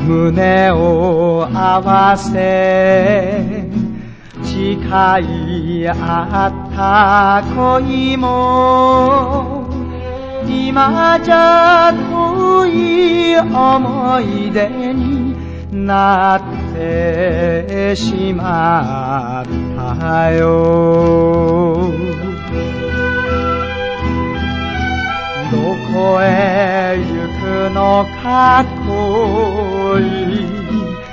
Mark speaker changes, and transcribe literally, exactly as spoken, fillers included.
Speaker 1: 胸を合わせ誓い合った恋も今じゃ遠い思い出になってしまったよ。どこへ行くのか恋